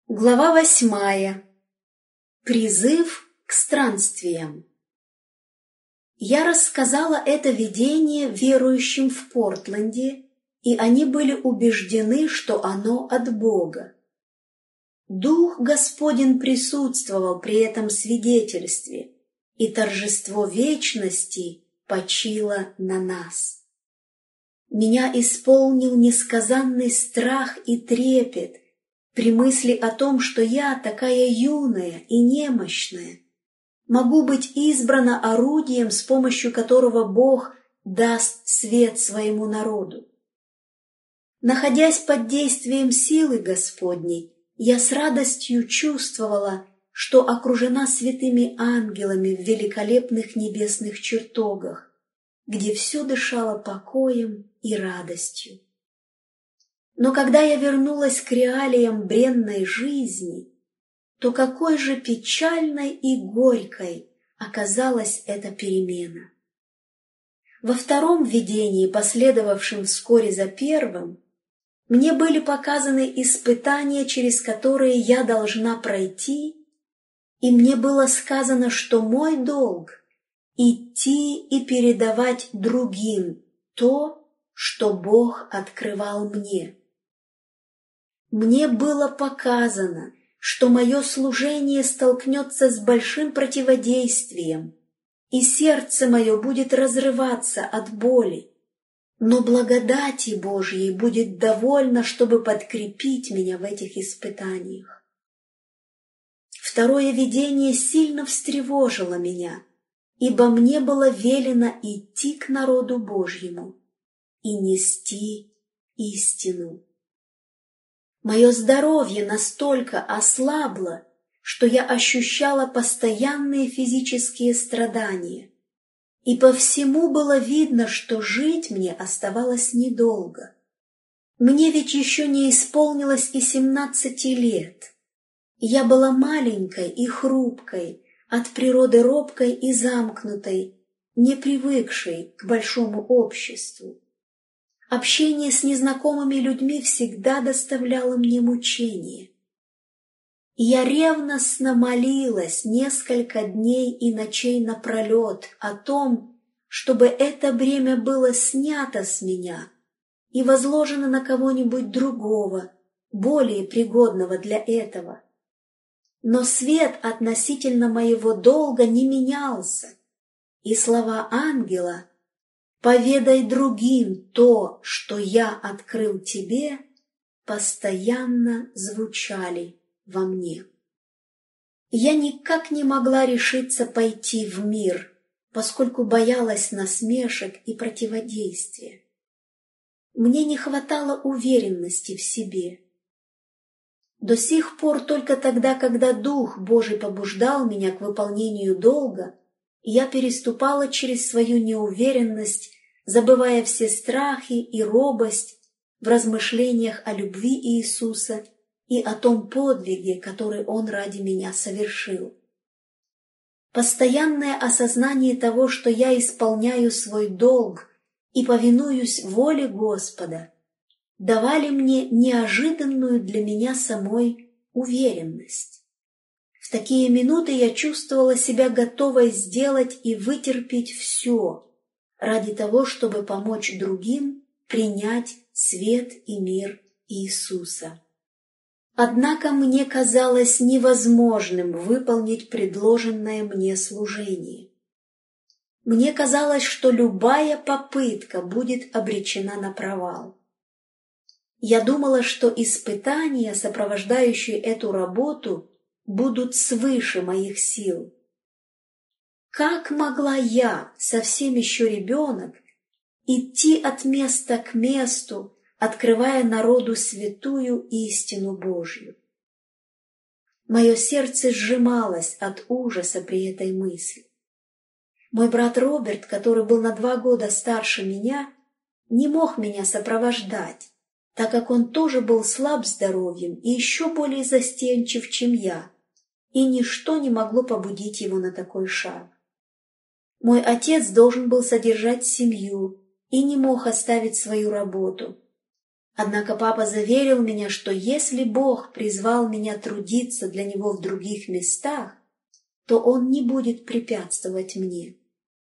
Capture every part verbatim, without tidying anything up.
Глава восьмая. Призыв к странствиям. Я рассказала это видение верующим в Портленде, и они были убеждены, что оно от Бога. Дух Господень присутствовал при этом свидетельстве, и торжество вечности почило на нас. Меня исполнил несказанный страх и трепет при мысли о том, что я, такая юная и немощная, могу быть избрана орудием, с помощью которого Бог даст свет своему народу. Находясь под действием силы Господней, я с радостью чувствовала, что окружена святыми ангелами в великолепных небесных чертогах, где все дышало покоем и радостью. Но когда я вернулась к реалиям бренной жизни, то какой же печальной и горькой оказалась эта перемена. Во втором видении, последовавшем вскоре за первым, мне были показаны испытания, через которые я должна пройти, и мне было сказано, что мой долг — идти и передавать другим то, что Бог открывал мне. Мне было показано, что мое служение столкнется с большим противодействием, и сердце мое будет разрываться от боли, но благодати Божьей будет довольно, чтобы подкрепить меня в этих испытаниях. Второе видение сильно встревожило меня, ибо мне было велено идти к народу Божьему и нести истину. Мое здоровье настолько ослабло, что я ощущала постоянные физические страдания, и по всему было видно, что жить мне оставалось недолго. Мне ведь еще не исполнилось и семнадцати лет. Я была маленькой и хрупкой, от природы робкой и замкнутой, не привыкшей к большому обществу. Общение с незнакомыми людьми всегда доставляло мне мучения. Я ревностно молилась несколько дней и ночей напролет о том, чтобы это бремя было снято с меня и возложено на кого-нибудь другого, более пригодного для этого. Но свет относительно моего долга не менялся, и слова ангела «Поведай другим то, что я открыл тебе», постоянно звучали во мне. Я никак не могла решиться пойти в мир, поскольку боялась насмешек и противодействия. Мне не хватало уверенности в себе. До сих пор только тогда, когда Дух Божий побуждал меня к выполнению долга, я переступала через свою неуверенность, забывая все страхи и робость в размышлениях о любви Иисуса и о том подвиге, который Он ради меня совершил. Постоянное осознание того, что я исполняю свой долг и повинуюсь воле Господа, давали мне неожиданную для меня самой уверенность. В такие минуты я чувствовала себя готовой сделать и вытерпеть все ради того, чтобы помочь другим принять свет и мир Иисуса. Однако мне казалось невозможным выполнить предложенное мне служение. Мне казалось, что любая попытка будет обречена на провал. Я думала, что испытания, сопровождающие эту работу, будут свыше моих сил. Как могла я, совсем еще ребенок, идти от места к месту, открывая народу святую истину Божью? Мое сердце сжималось от ужаса при этой мысли. Мой брат Роберт, который был на два года старше меня, не мог меня сопровождать, так как он тоже был слаб здоровьем и еще более застенчив, чем я, и ничто не могло побудить его на такой шаг. Мой отец должен был содержать семью и не мог оставить свою работу, Однако папа заверил меня, что если Бог призвал меня трудиться для Него в других местах, то Он не будет препятствовать мне.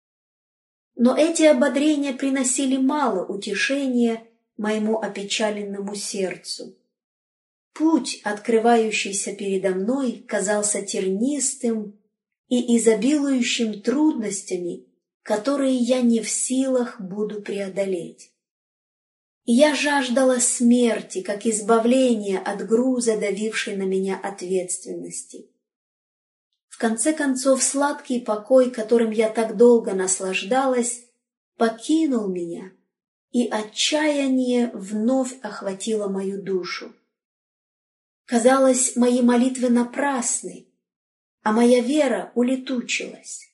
Но эти ободрения приносили мало утешения моему опечаленному сердцу. Путь, открывающийся передо мной, казался тернистым и изобилующим трудностями, которые я не в силах буду преодолеть. И я жаждала смерти, как избавления от груза, давившей на меня ответственности. В конце концов, сладкий покой, которым я так долго наслаждалась, покинул меня, и отчаяние вновь охватило мою душу. Казалось, мои молитвы напрасны, а моя вера улетучилась.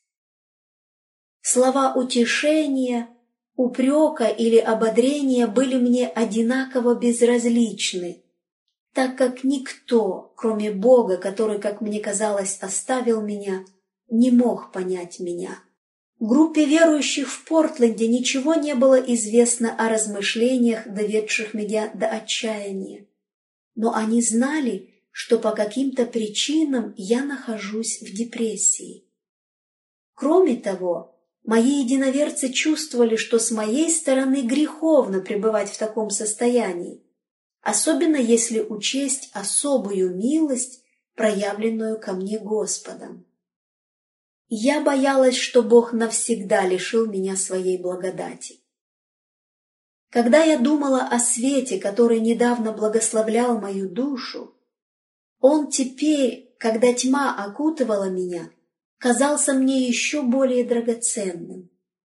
Слова утешения, упрека или ободрения были мне одинаково безразличны, так как никто, кроме Бога, который, как мне казалось, оставил меня, не мог понять меня. Группе верующих в Портленде ничего не было известно о размышлениях, доведших меня до отчаяния, но они знали, что по каким-то причинам я нахожусь в депрессии. Кроме того, мои единоверцы чувствовали, что с моей стороны греховно пребывать в таком состоянии, особенно если учесть особую милость, проявленную ко мне Господом. Я боялась, что Бог навсегда лишил меня своей благодати. Когда я думала о свете, который недавно благословлял мою душу, он теперь, когда тьма окутывала меня, казался мне еще более драгоценным.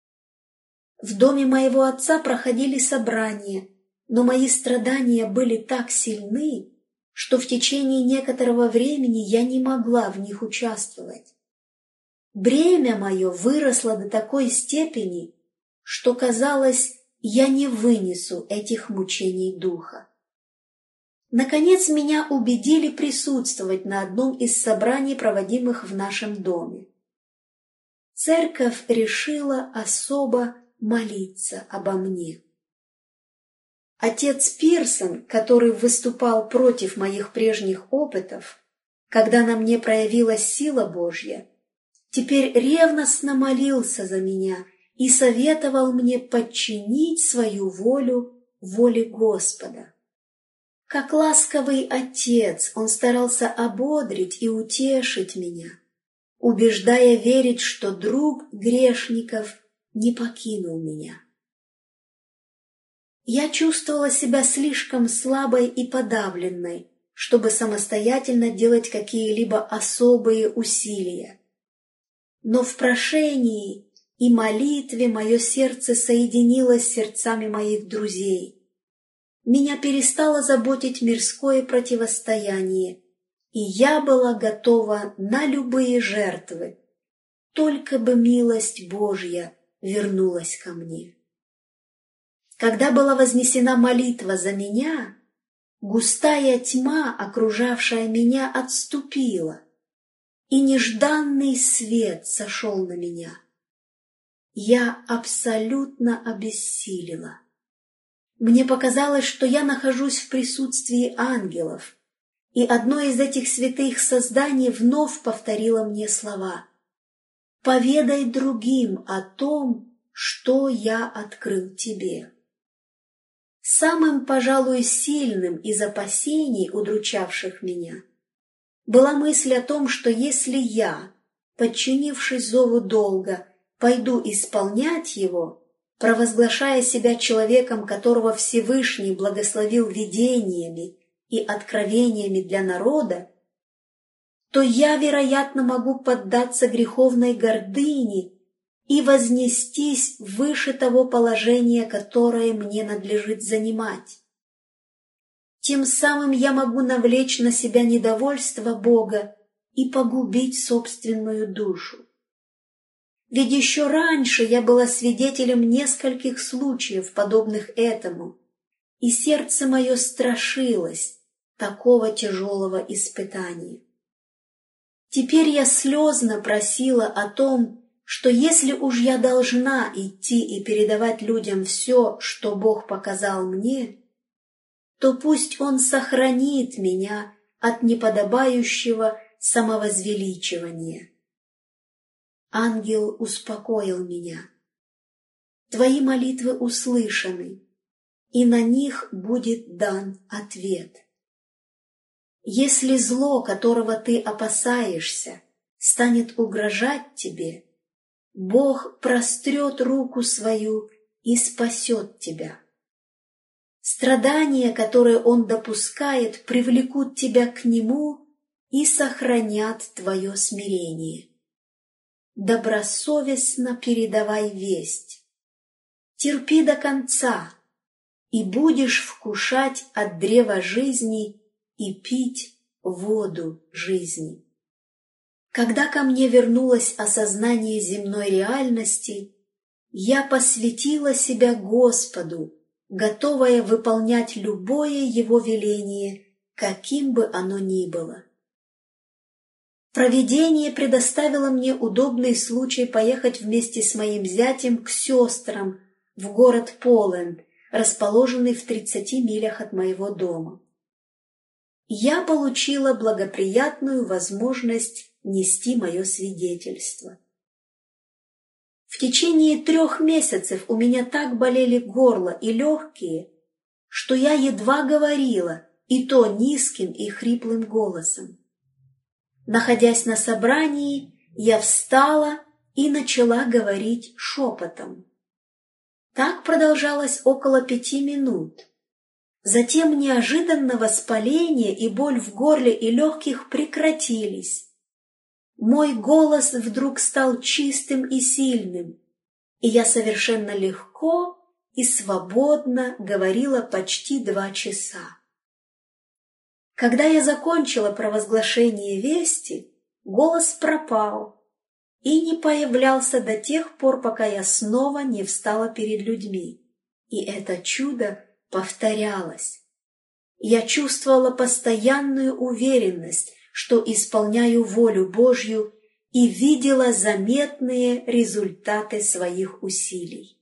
В доме моего отца проходили собрания, но мои страдания были так сильны, что в течение некоторого времени я не могла в них участвовать. Бремя мое выросло до такой степени, что, казалось, я не вынесу этих мучений духа. Наконец, меня убедили присутствовать на одном из собраний, проводимых в нашем доме. Церковь решила особо молиться обо мне. Отец Пирсон, который выступал против моих прежних опытов, когда на мне проявилась сила Божья, теперь ревностно молился за меня и советовал мне подчинить свою волю воле Господа. Как ласковый отец, он старался ободрить и утешить меня, убеждая верить, что друг грешников не покинул меня. Я чувствовала себя слишком слабой и подавленной, чтобы самостоятельно делать какие-либо особые усилия. Но в прошении и молитве мое сердце соединилось с сердцами моих друзей. Меня перестало заботить мирское противостояние, и я была готова на любые жертвы, только бы милость Божья вернулась ко мне. Когда была вознесена молитва за меня, густая тьма, окружавшая меня, отступила, и нежданный свет сошел на меня. Я абсолютно обессилела. Мне показалось, что я нахожусь в присутствии ангелов, и одно из этих святых созданий вновь повторило мне слова: «Поведай другим о том, что я открыл тебе». Самым, пожалуй, сильным из опасений, удручавших меня, была мысль о том, что если я, подчинившись зову долга, пойду исполнять его, провозглашая себя человеком, которого Всевышний благословил видениями и откровениями для народа, то я, вероятно, могу поддаться греховной гордыне и вознестись выше того положения, которое мне надлежит занимать. Тем самым я могу навлечь на себя недовольство Бога и погубить собственную душу. Ведь еще раньше я была свидетелем нескольких случаев, подобных этому, и сердце мое страшилось такого тяжелого испытания. Теперь я слезно просила о том, что если уж я должна идти и передавать людям все, что Бог показал мне, то пусть Он сохранит меня от неподобающего самовозвеличивания. Ангел успокоил меня. Твои молитвы услышаны, и на них будет дан ответ. Если зло, которого ты опасаешься, станет угрожать тебе, Бог прострет руку свою и спасет тебя. Страдания, которые Он допускает, привлекут тебя к Нему и сохранят твое смирение. Добросовестно передавай весть. Терпи до конца, и будешь вкушать от древа жизни и пить воду жизни. Когда ко мне вернулось осознание земной реальности, я посвятила себя Господу, готовая выполнять любое Его веление, каким бы оно ни было. Провидение предоставило мне удобный случай поехать вместе с моим зятем к сестрам в город Поленд, расположенный в тридцати милях от моего дома. Я получила благоприятную возможность нести мое свидетельство. В течение трех месяцев у меня так болели горло и легкие, что я едва говорила, и то низким и хриплым голосом. Находясь на собрании, я встала и начала говорить шепотом. Так продолжалось около пяти минут. Затем неожиданно воспаление и боль в горле и легких прекратились. Мой голос вдруг стал чистым и сильным, и я совершенно легко и свободно говорила почти два часа. Когда я закончила провозглашение вести, голос пропал и не появлялся до тех пор, пока я снова не встала перед людьми. И это чудо повторялось. Я чувствовала постоянную уверенность, что исполняю волю Божью, и видела заметные результаты своих усилий.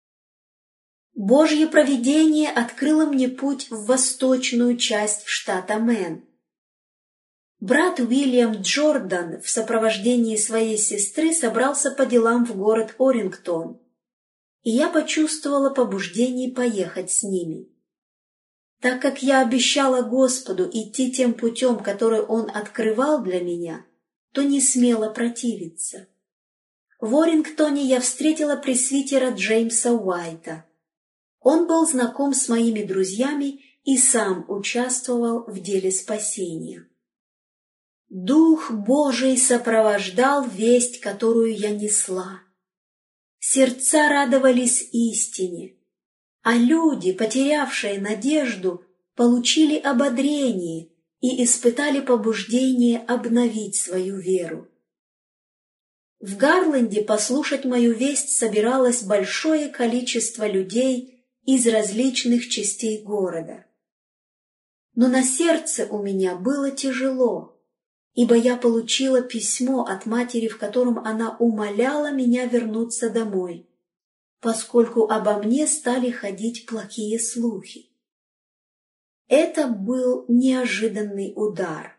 Божье провидение открыло мне путь в восточную часть штата Мэн. Брат Уильям Джордан в сопровождении своей сестры собрался по делам в город Орингтон, и я почувствовала побуждение поехать с ними. Так как я обещала Господу идти тем путем, который Он открывал для меня, то не смела противиться. В Орингтоне я встретила пресвитера Джеймса Уайта. Он был знаком с моими друзьями и сам участвовал в деле спасения. Дух Божий сопровождал весть, которую я несла. Сердца радовались истине, а люди, потерявшие надежду, получили ободрение и испытали побуждение обновить свою веру. В Гарленде послушать мою весть собиралось большое количество людей из различных частей города. Но на сердце у меня было тяжело, ибо я получила письмо от матери, в котором она умоляла меня вернуться домой, поскольку обо мне стали ходить плохие слухи. Это был неожиданный удар.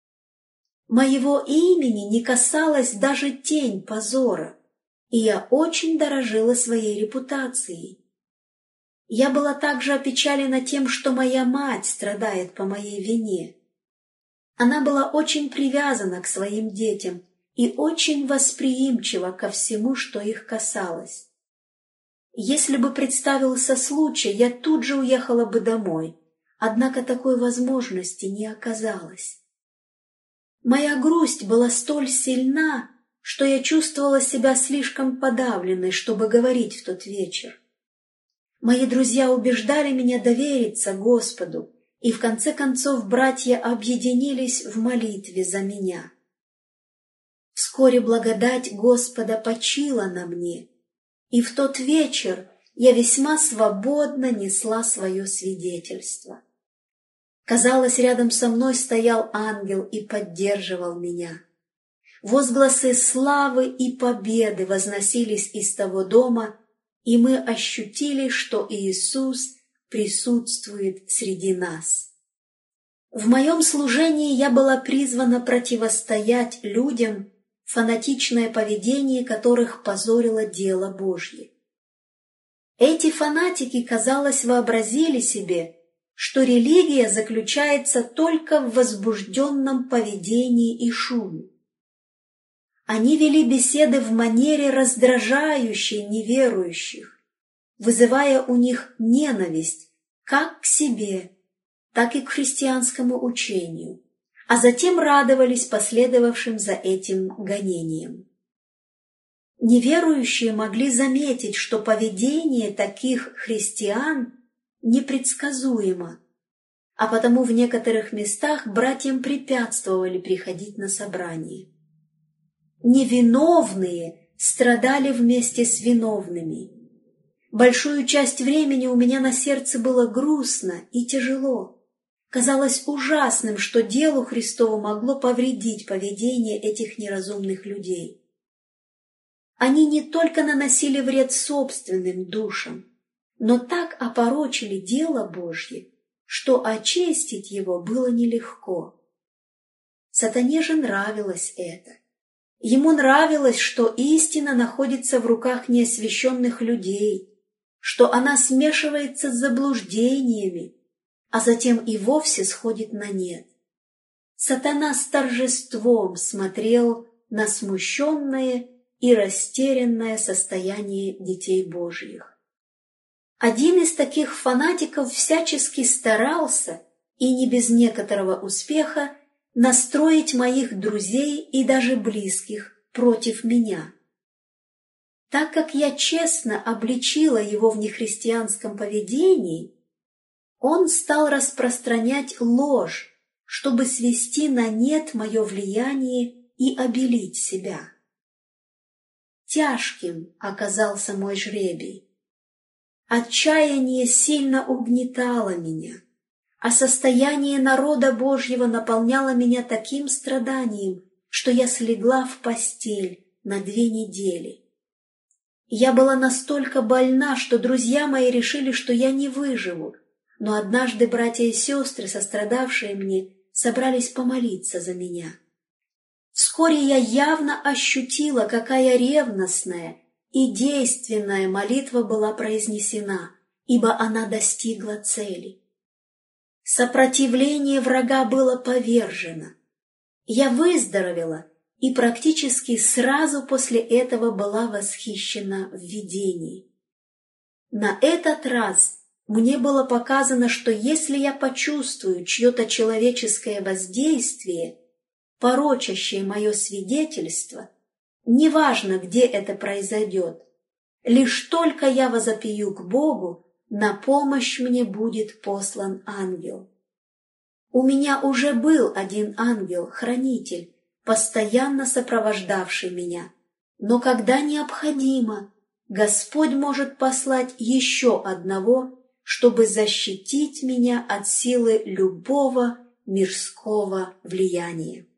Моего имени не касалась даже тень позора, и я очень дорожила своей репутацией. Я была также опечалена тем, что моя мать страдает по моей вине. Она была очень привязана к своим детям и очень восприимчива ко всему, что их касалось. Если бы представился случай, я тут же уехала бы домой, однако такой возможности не оказалось. Моя грусть была столь сильна, что я чувствовала себя слишком подавленной, чтобы говорить в тот вечер. Мои друзья убеждали меня довериться Господу, и в конце концов братья объединились в молитве за меня. Вскоре благодать Господа почила на мне, и в тот вечер я весьма свободно несла свое свидетельство. Казалось, рядом со мной стоял ангел и поддерживал меня. Возгласы славы и победы возносились из того дома, и мы ощутили, что Иисус присутствует среди нас. В моем служении я была призвана противостоять людям, фанатичное поведение которых позорило дело Божье. Эти фанатики, казалось, вообразили себе, что религия заключается только в возбужденном поведении и шуме. Они вели беседы в манере, раздражающей неверующих, вызывая у них ненависть как к себе, так и к христианскому учению, а затем радовались последовавшим за этим гонениям. Неверующие могли заметить, что поведение таких христиан непредсказуемо, а потому в некоторых местах братьям препятствовали приходить на собрание. Невиновные страдали вместе с виновными. Большую часть времени у меня на сердце было грустно и тяжело. Казалось ужасным, что делу Христову могло повредить поведение этих неразумных людей. Они не только наносили вред собственным душам, но так опорочили дело Божье, что очистить его было нелегко. Сатане же нравилось это. Ему нравилось, что истина находится в руках неосвященных людей, что она смешивается с заблуждениями, а затем и вовсе сходит на нет. Сатана с торжеством смотрел на смущенное и растерянное состояние детей Божьих. Один из таких фанатиков всячески старался, и не без некоторого успеха, настроить моих друзей и даже близких против меня. Так как я честно обличила его в нехристианском поведении, он стал распространять ложь, чтобы свести на нет мое влияние и обелить себя. Тяжким оказался мой жребий. Отчаяние сильно угнетало меня, а состояние народа Божьего наполняло меня таким страданием, что я слегла в постель на две недели. Я была настолько больна, что друзья мои решили, что я не выживу, но однажды братья и сестры, сострадавшие мне, собрались помолиться за меня. Вскоре я явно ощутила, какая ревностная и действенная молитва была произнесена, ибо она достигла цели. Сопротивление врага было повержено. Я выздоровела и практически сразу после этого была восхищена в видении. На этот раз мне было показано, что если я почувствую чье-то человеческое воздействие, порочащее мое свидетельство, неважно, где это произойдет, лишь только я возопию к Богу, на помощь мне будет послан ангел. У меня уже был один ангел-хранитель, постоянно сопровождавший меня, но когда необходимо, Господь может послать еще одного, чтобы защитить меня от силы любого мирского влияния.